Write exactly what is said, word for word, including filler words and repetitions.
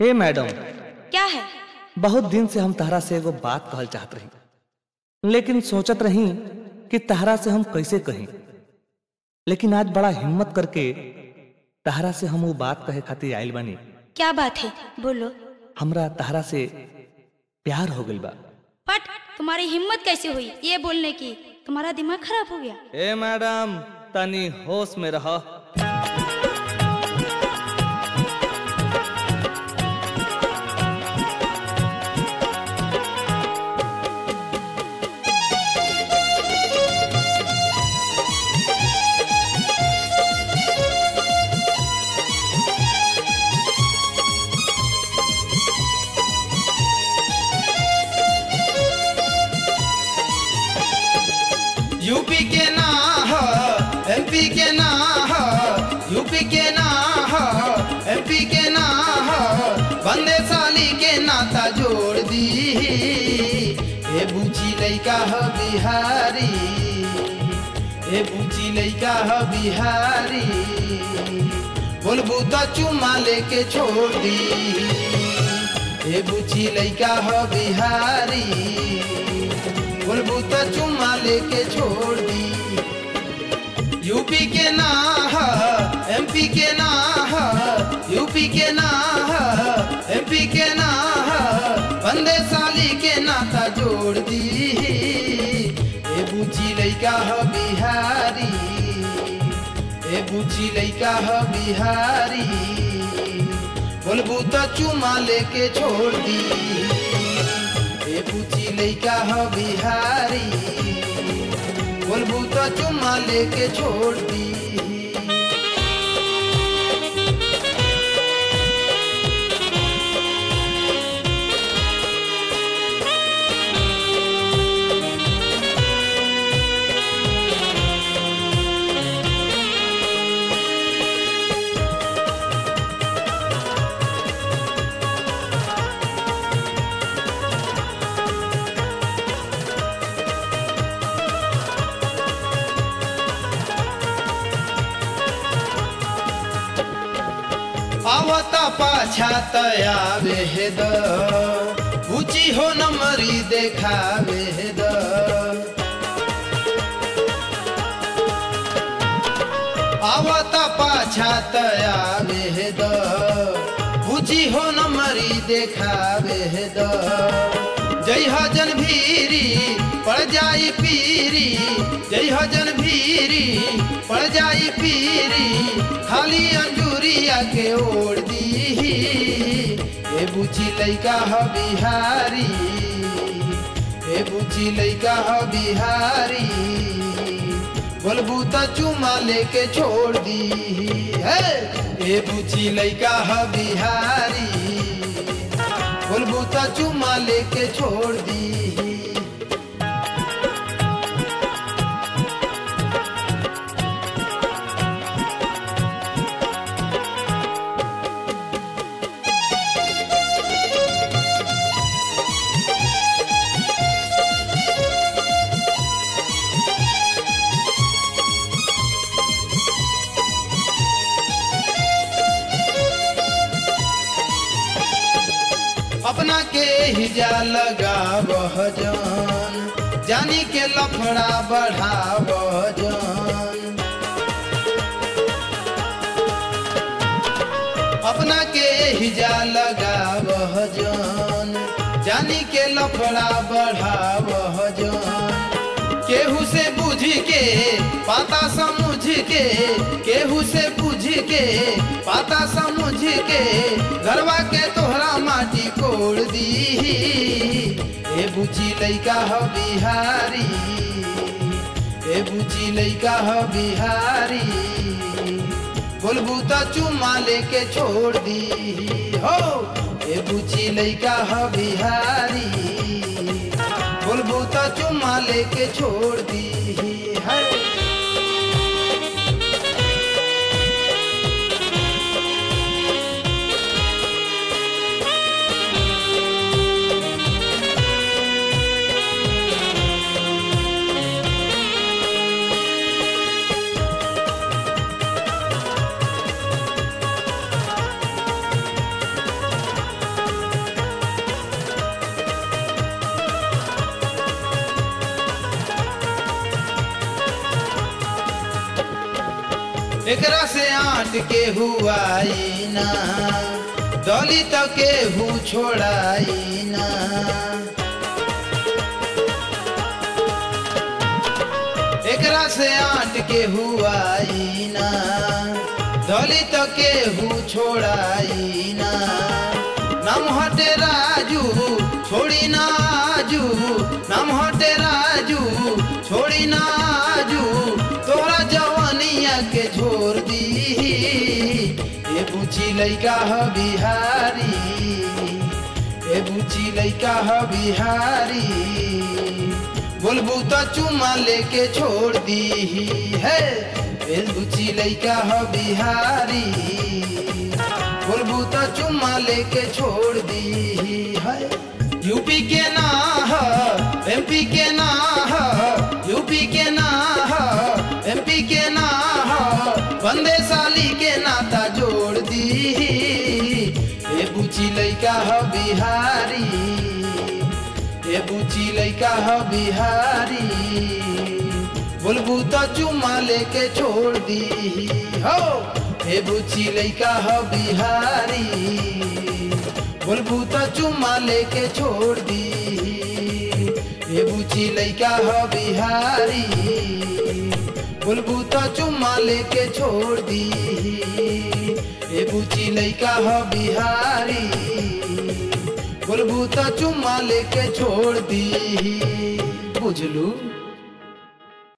हे मैडम, क्या है? बहुत दिन से हम तहरा से एगो बात कहल चाहत रही, लेकिन सोचत रही कि तहरा से हम कैसे कहीं। लेकिन आज बड़ा हिम्मत करके तहरा से हम वो बात कहे खातिर आइल बानी। क्या बात है, बोलो। हमरा तहरा से प्यार हो गइल बा। पट, तुम्हारी हिम्मत कैसे हुई ये बोलने की? तुम्हारा दिमाग खराब हो गया? ए मैडम, तनी होश में रह। यूपी के ना हो, एमपी के ना हो, यूपी के ना हो, एमपी के ना हो, बंदे साली के नाता जोड़ दी। ए बूची लइका हो बिहारी, ए बूची लइका हो बिहारी, बोलबू तो चुमा लेके छोड़ दी। ए बूची लइका हो बिहारी, बोलबू तो चुम्मा लेके छोड़ दी। यूपी के ना हो, एमपी के ना हो, यूपी के ना हो, एमपी के ना हो, बंदे साली के नाता जोड़ दी। ए बूची लइका हो बिहारी, ए बूची लइका हो बिहारी, बोलबू तो चुम्मा लेके छोड़ दी। ए बूची लइका हो बिहारी, बोलबू तो चुम्मा लेके छोड़ दी। आवता पाछा तयावे हे द, ऊंची हो नमरी देखावे हे द। आवता पाछा तयावे हे द, ऊंची हो नमरी देखावे हे द। जय हजन भीरी पड़ जाई पीरी, जय हजन भीरी पड़ जाई पीरी, खाली अंजूरिया के ओढ़ दी। ए बूची लइका हो बिहारी, ए बूची लइका हो बिहारी, बोलबू तो चुमा लेके छोड़ दी। ए बूची लइका हो बिहारी, बोलबू तो चुमा लेके छोड़ दी। अपना के हिजा लगावह जान, जानी के लफड़ा बढ़ावह जान। अपना के हिजा लगावह जान, जानी के लफड़ा बढ़ावह जान। केहू से बुझ के पाता समझ के, केहू से बुझ के पाता समझ के, घरवा के तोहरा माटी कोड़ दी। ए बूची लइका हो बिहारी, ए बूची लइका हो बिहारी, बोलबू तो चुम्मा लेके छोड़ दी। हो ए बूची लइका हो बिहारी, बोलबू तो चुम्मा लेके छोड़ दी। है एकरा से आट के हुआई ना दलित के हु छोड़ाई ना एकरा से आट के हुआई ना दलित के हु छोड़ाई ना नाम हटे राजू छोड़ी ना आजू नाम हटे राजू छोड़ी ना आजू तोरा जवानिया के छोड़ दी ए बुची लइका ह बिहारी ए बुची लइका ह बिहारी बोलबू तो चुमा लेके छोड़ दी है ए बुची लइका ह बिहारी बोलबू तो चुम्मा लेके छोड़ दी है यूपी के ना है एमपी के ना है यूपी के ना है एमपी के ना है बंदे साली के नाता जोड़ दी ए बुची लइका ह बिहारी ए बुची लइका ह बिहारी बोलबू तो चुम्मा लेके छोड़ दी हो ए बुची लइका ह बिहारी बोलबू तो चुम्मा लेके छोड़ दी ए बुची लइका ह बिहारी बोलबू तो चुम्मा लेके छोड़ दी ए बुची लइका ह बिहारी बोलबू तो चुम्मा लेके छोड़ दी बुझलू।